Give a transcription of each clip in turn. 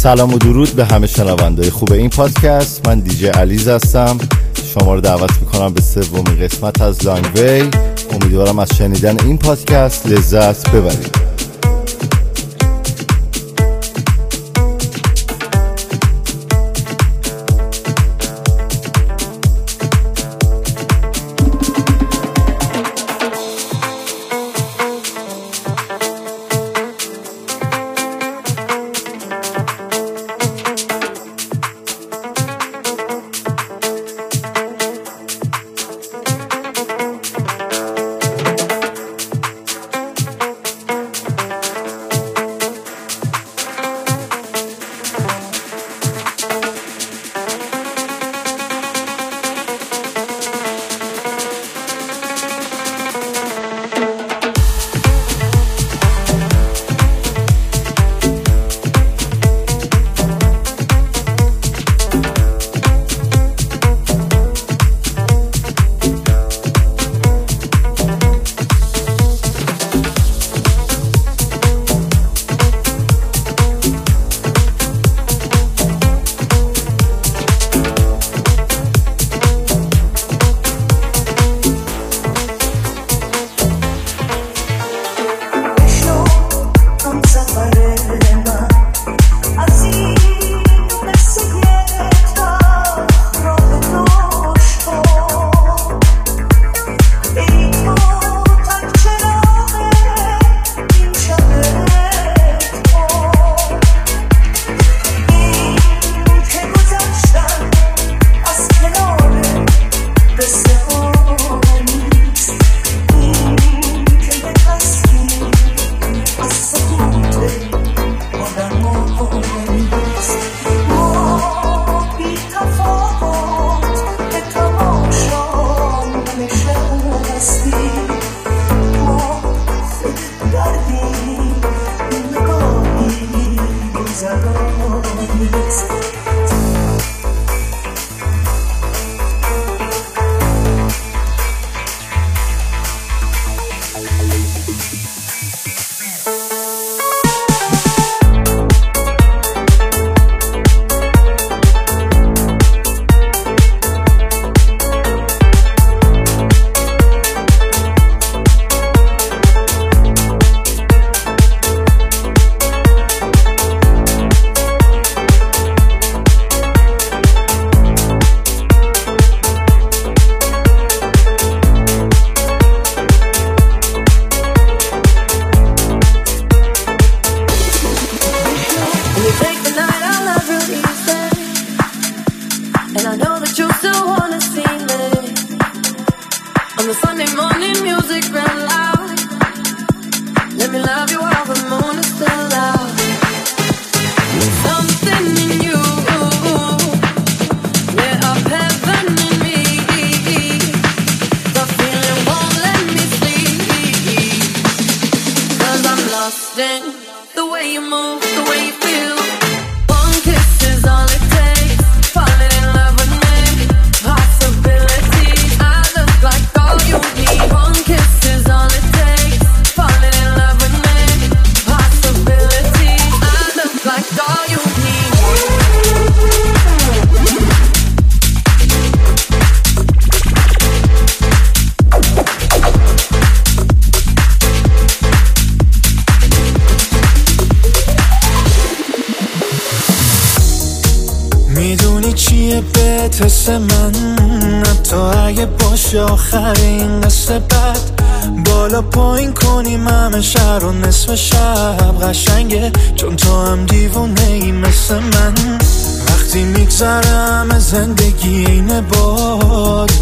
سلام و درود به همه شنونده‌های خوب این پادکست. من دیجی علیز هستم. شما رو دعوت میکنم به سومین قسمت از لانگ وی. امیدوارم از شنیدن این پادکست لذت ببرید. من حتی اگه باشه آخر این قصه بد بالا پایین کنیم همه شهر رو نصف شب قشنگه چون تو هم دیوونه ای مثل من وقتی میگذرم زندگی اینه باد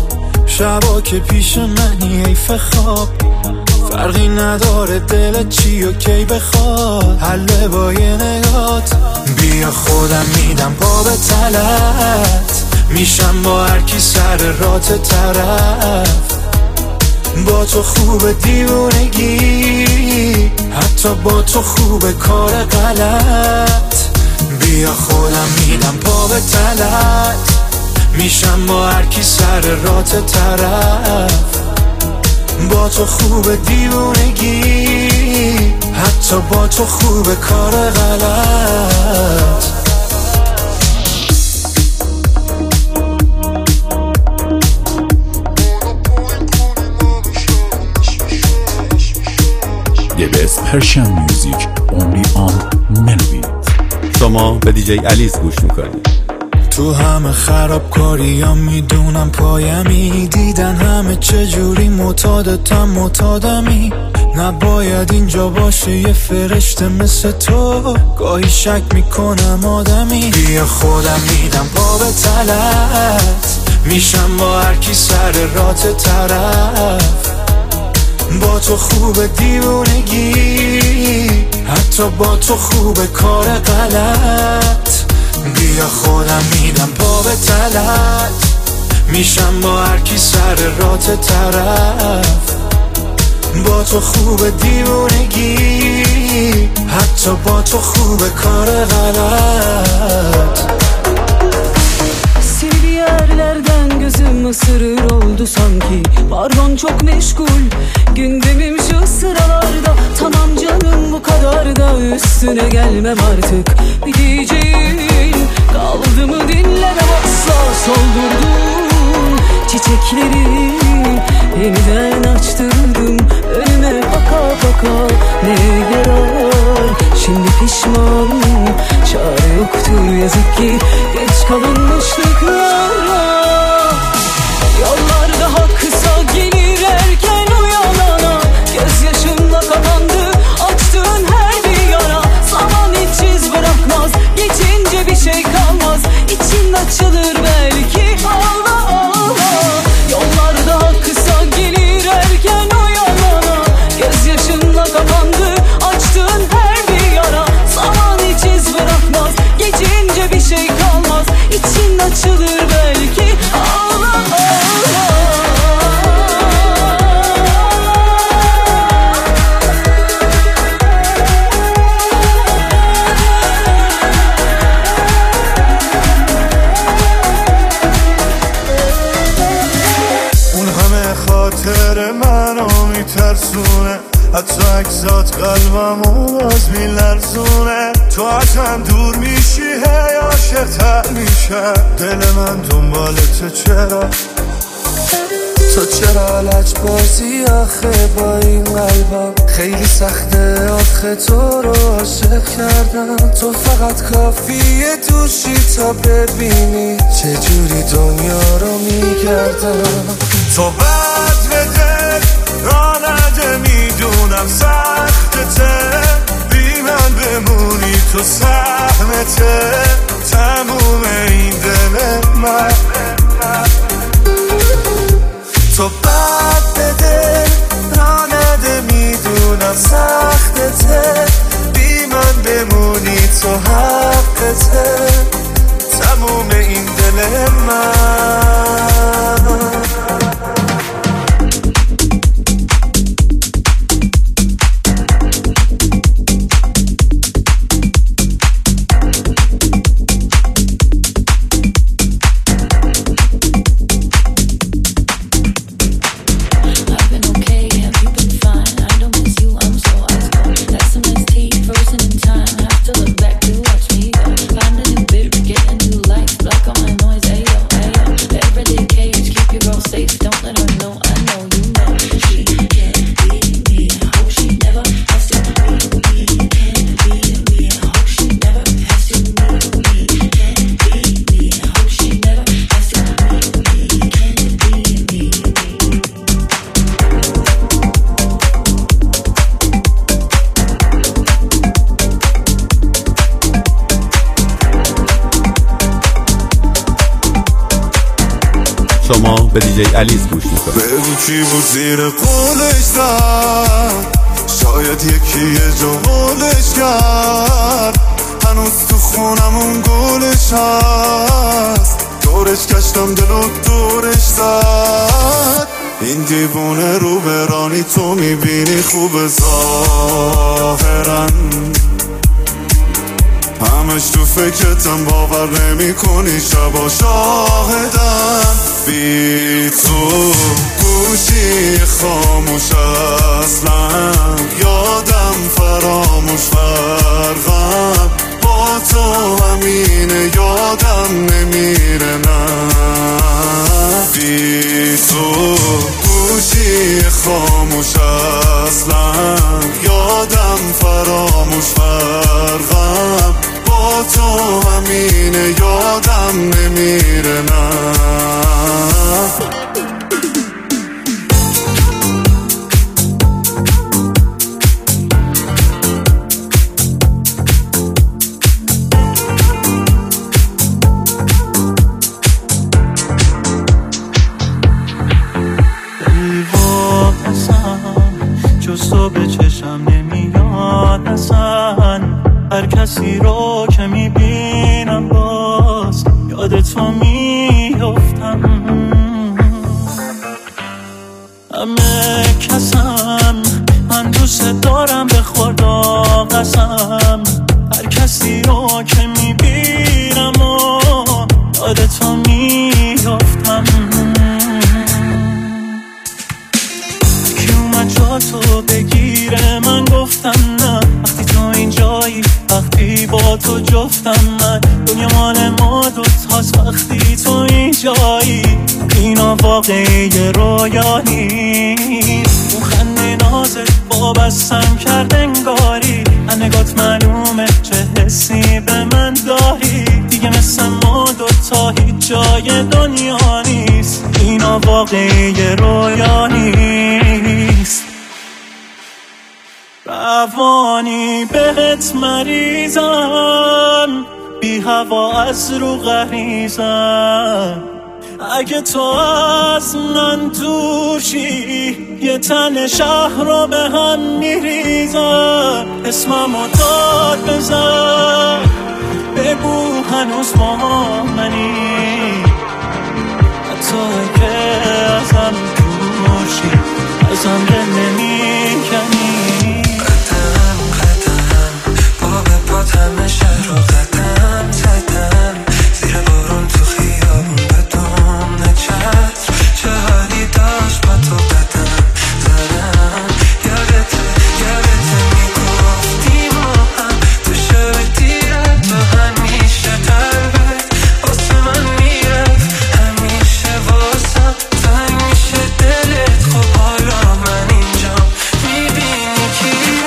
شبا که پیش منی حیف خواب فرقی نداره دلت چی و کی بخواد حله با یه نگات بیا خودم میدم پا به تلت میشم با هر کی سر رات طرف با تو خوب دیوونگی حتی با تو خوب کار غلط بیا خودم میدم پا به تلت میشم با هر کی سر رات طرف با تو خوب دیوونگی حتی با تو خوب کار غلط The best Persian music only on Melody. شما به دیجی علیز گوش میکنید. تو همه خرابکاریم میدونم پایمی، دیدن همه چجوری معتادمی. نباید اینجا باشه یه فرشته مثل تو، گاهی شک میکنم آدمی. بیا خودم میدم پا به تلت، میشم با هر کی سر رات طرف. با تو خوب دیوونگی، حتی با تو خوب کار غلط. بیا خودم میدم پا به تلت، میشم با هر کی سر رات طرف. با تو خوب دیوونگی، حتی با تو خوب kar غلط. Seni yerlerden gözüm ısırır oldu sanki. Pardon çok meşgul gündemim şu sıralarda. Tamam canım bu kadar da üstüne gelmem artık. Bir diyeceğin kaldı mı dinlemem asla. Soldurdum çiçekleri, yeniden açtırdım. Önüme baka baka ne yarar. Şimdi pişmanım, çare yoktur yazık ki. Geç kalınmışlıklara. Yollar daha kısa gelir erken uyanana. Gözyaşımla kapandı açtığın her bir yara. Zaman hiç iz bırakmaz, geçince bir şey kalmaz. İçin açılır belki, ağla ağla. Yollar daha kısa gelir erken uyanana. Gözyaşımla kapandı açtığın her bir yara. Zaman hiç iz bırakmaz, geçince bir şey kalmaz. İçin açılır belki, ağla ağla. اون همه خاطر منو میترسونه، حتی اکسات قلبمو باز میلرزونه. تو ازم دور میشی هی عاشق‌تر میشم، دل من دنبالت چرا؟ تو چرا لج بازی آخه با این قلبم؟ خیلی سخته آخه تو رو عاشق کردم. تو فقط کافیه توشی تا ببینی چجوری دنیا رو میگردم. تو بد بده را نده میدونم سختته، بی من بمونی تو سهمته. تموم این دل من تو بد بده را نده میدونم سختته، بی من بمونی تو حقته. تموم این دل من. شما به دیجی علیز گوش میکنید. بگو کی بود زیر قولش زد، شاید یکی یه جا قولش کرد. هنوز تو خونمون گلش هست، دورش کشتم دلو دورش زد. این دیوونه رو برانی تو میبینی خوب ظاهرن، همش تو فکرتم باور نمی کنی شبا شاهدن. بی تو گوشی خاموش اصلا، یادم فراموش فرقم. با تو همینه یادم نمیره نه. بی تو گوشی خاموش اصلا، فراموش فرقم با تو همینه یادم نمیره نه جز تو به چشم نمیاد اصلا هر کسی رو که میبینم باز یاد تو میفتم همه کسم من دوست دارم به خدا قسم هر کسی رو که میبینم و یاد تو میفتم جا تو بگیره من گفتم نه وقتی تو اینجایی وقتی با تو جفتم من دنیا مال ما دوتاست وقتی تو اینجایی اینا واقعی رویا نیست اون خنده نازت وابستم کرد انگاری نگات معلومه چه حسی به من داری دیگه مثل ما دوتا هیچ جای دنیا نیست اینا واقعی رویا نیست روانی بهت مریضم بی هوا از رو غریزم اگه تو از من دوشی یه تن شهر رو به هم میریزم اسممو داد بزن بگو هنوز با منی حتی که ازم دوشی ازم دل نمیکنی همه شهر رو قدم زدم زیر بارون تو خیابون بدون چتر چه حالی داشت با تو قدم زدم یادته میگفتی ما هم تو شب دیره تو همیشه قلبت واسه من میرفت همیشه واسم تنگ میشه دلت خب حالا من اینجا میبینی کی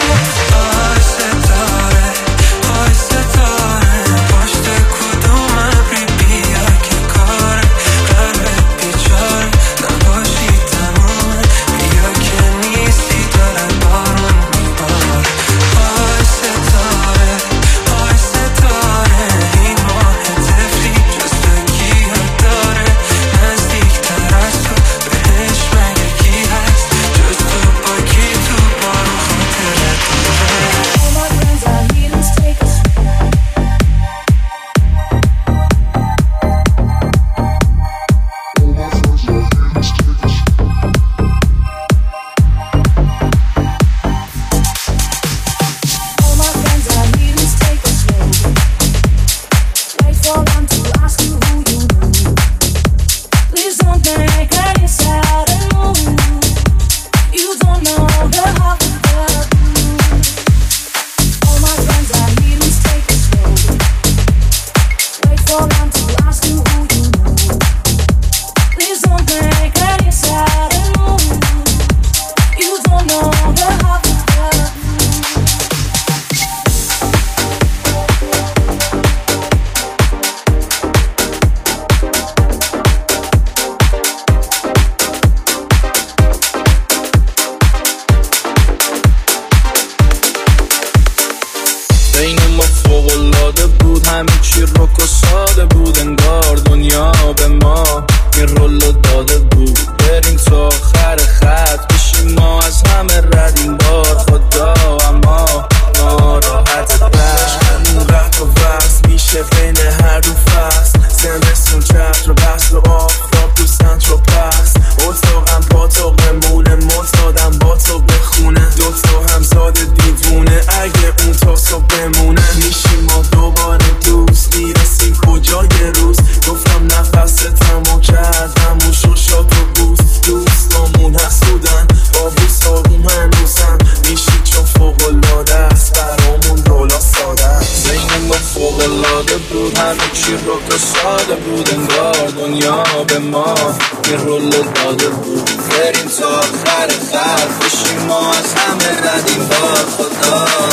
ساده بود انگار دنیا به ما یه رول داده بود بریم تا آخر خط بشیم ما از همه ردیم با خدا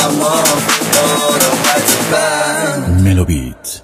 اما ناراحت من ملوبیت.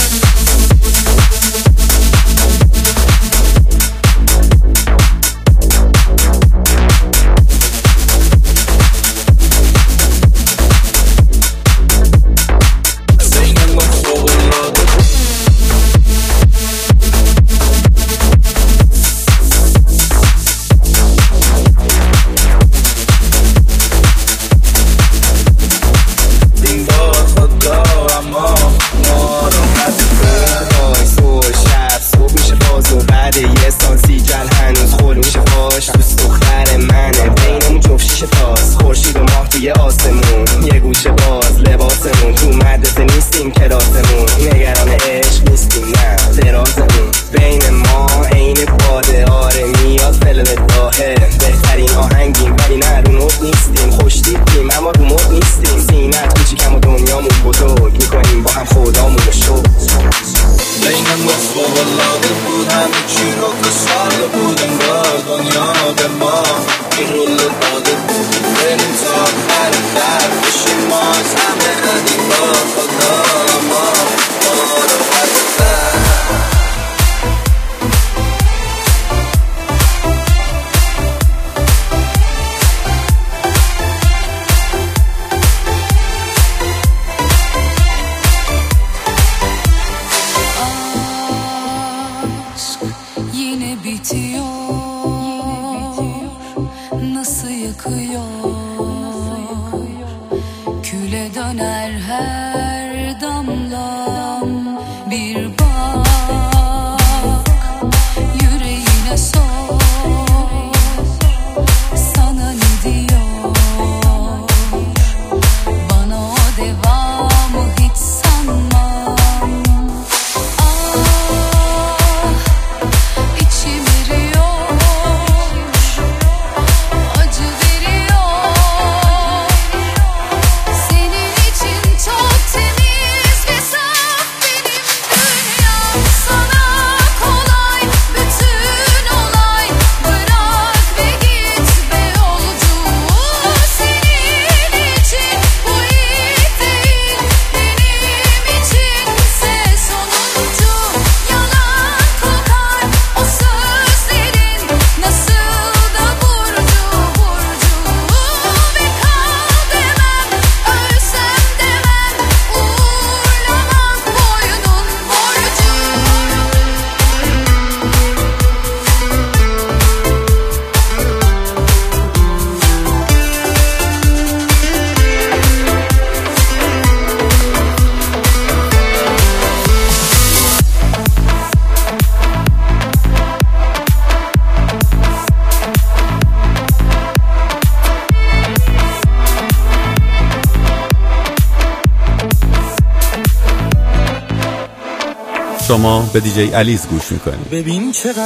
شما به دیجی علیز گوش میکنید. ببین چقدر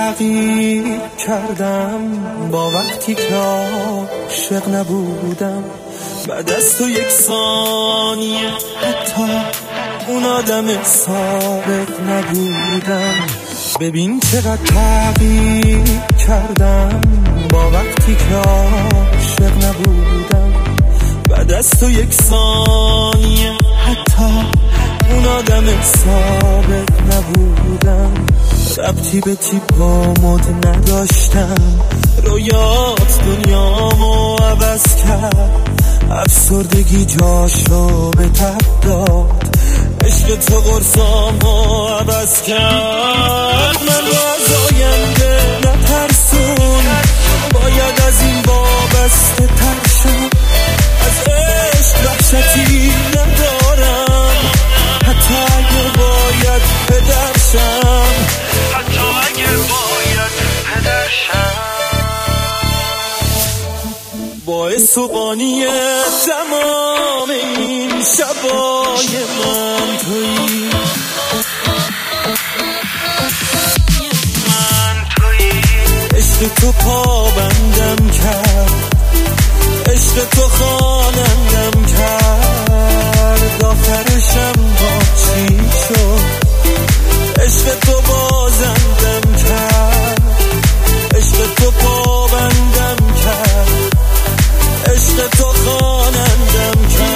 تغییر کردم با وقتی که عاشق نبودم. بعد از تو یک ثانیه حتی اون آدم سابق نبودم. ببین چقدر تغییر کردم با وقتی که عاشق نبودم. بعد از تو یک ثانیه حتی اون آدم سابق نبودم. ربطی به تیپامود نداشتم، رویات دنیامو عوض کرد. افسردگی جاشو به تب داد، عشق تو قرصامو عوض کرد. من رو از آینده نترسون، باید از این وابسته تر شم. از عشق وحشتی ندارم، حتی اگه باید پدرشم. حتی اگه باید پدرشم. باعث و بانی تمام این شبای من تویی. عشق تو پابندم کرد، عشق تو خوانندم کرد. آخرشم با چی شد؟ عشق تو بازندم کرد، عشق تو پابندم کرد، عشق تو خوانندم کرد.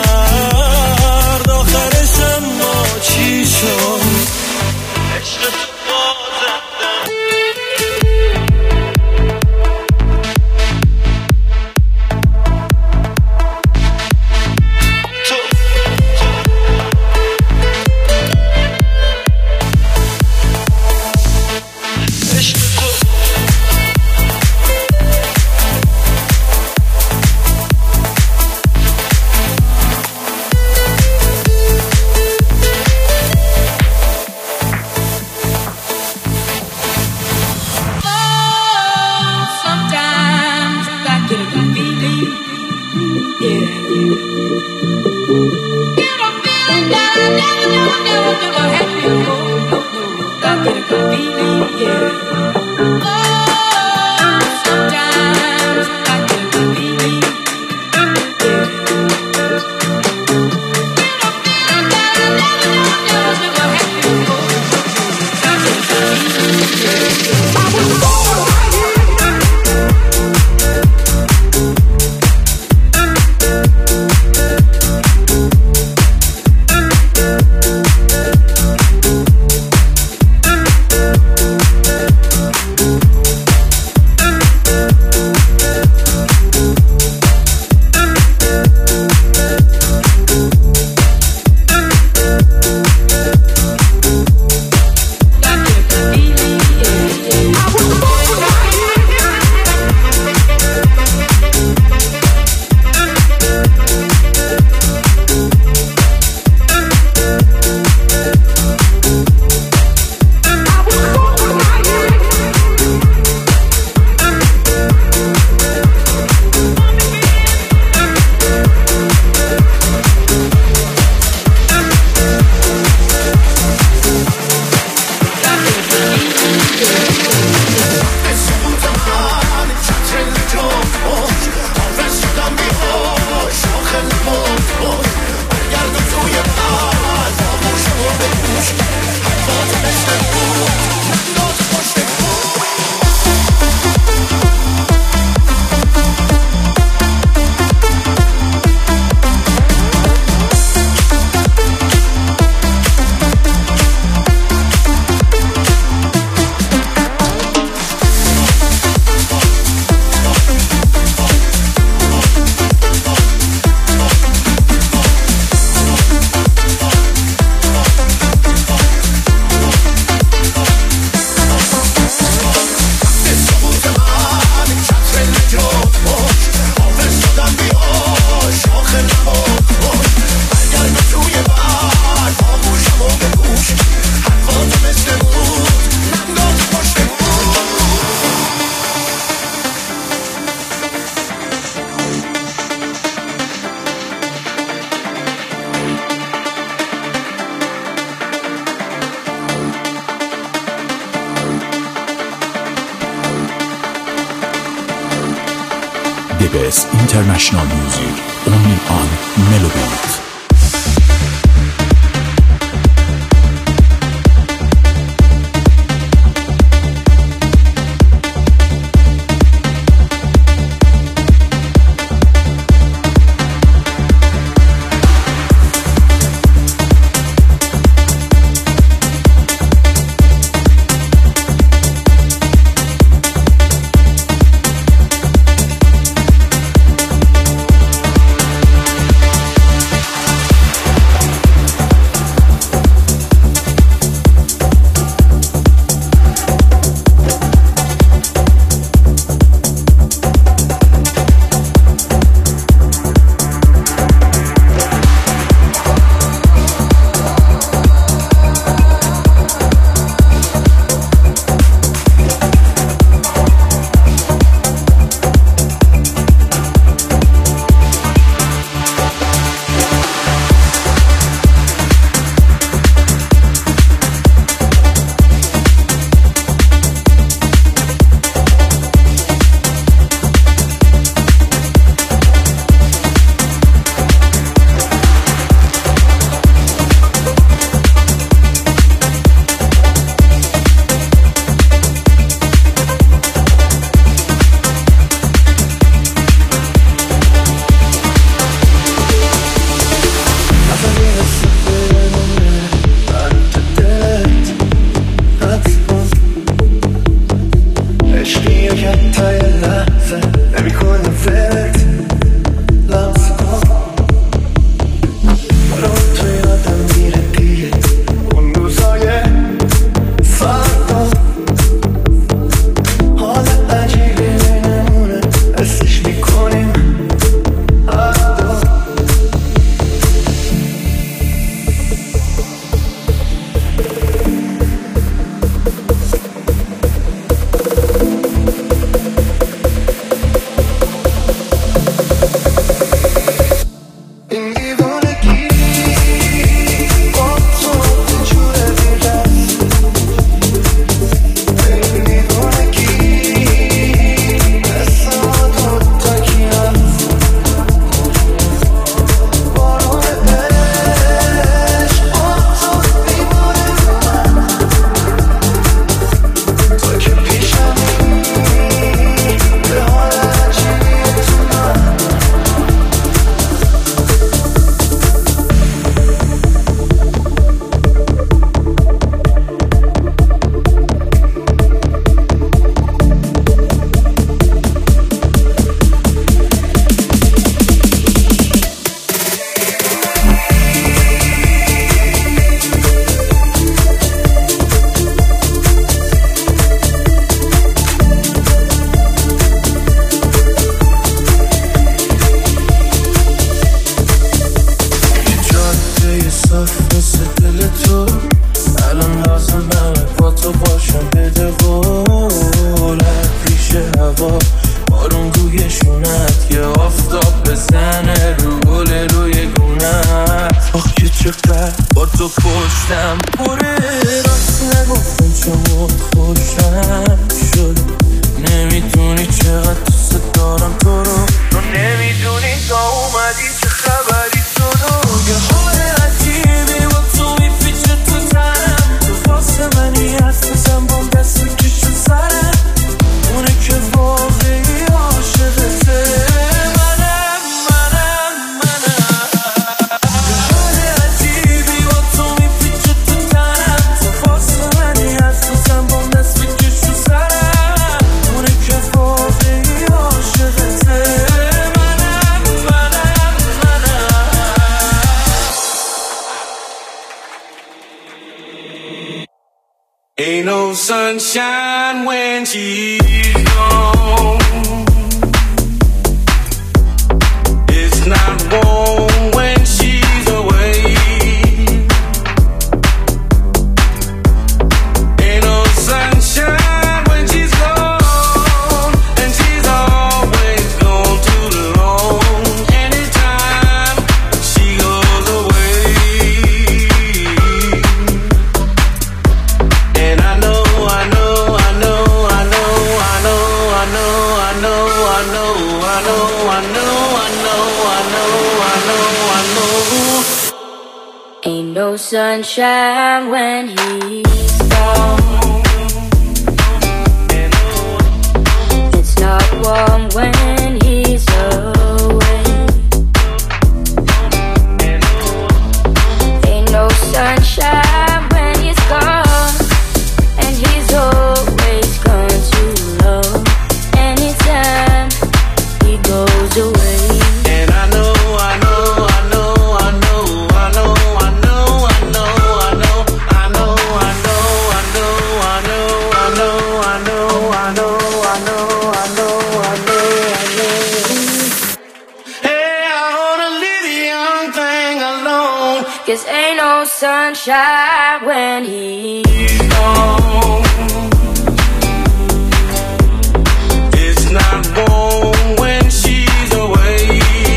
The best international music, only on Melobeat. چقدر با تو پشتم پره راست نگفتم چون خوشم شد نمیدونی چقدر دوست دارم تو رو نمیدونی تا اومدی چه خبری شد و یه حال عجیبی با تو میپیچه تو تنم تو واسه منی هستم با دست کش تو سرم اونه که واقعی عاشقته Ain't no sunshine when she's gone. It's not warm when she's away. Ain't no sunshine when she's gone, and she's always gone too long. Anytime she goes away. And I know Ain't no sunshine when he's gone. It's not warm when he's away. Ain't no sunshine when he's gone, and he's always gone too low. Anytime he goes away. and I know Cause ain't no sunshine when he's gone. It's not warm when she's away.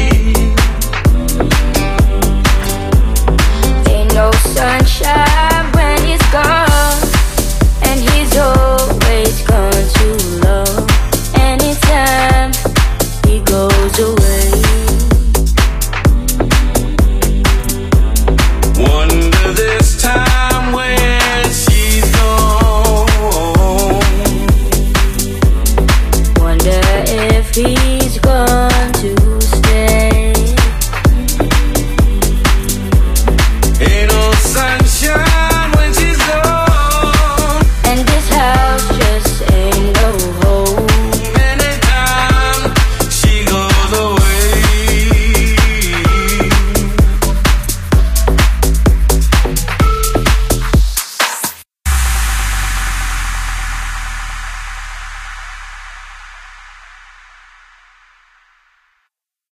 Ain't no sunshine when he's gone, and he's always gone too low. Anytime he goes away. Wonder this time when she's gone. Wonder if he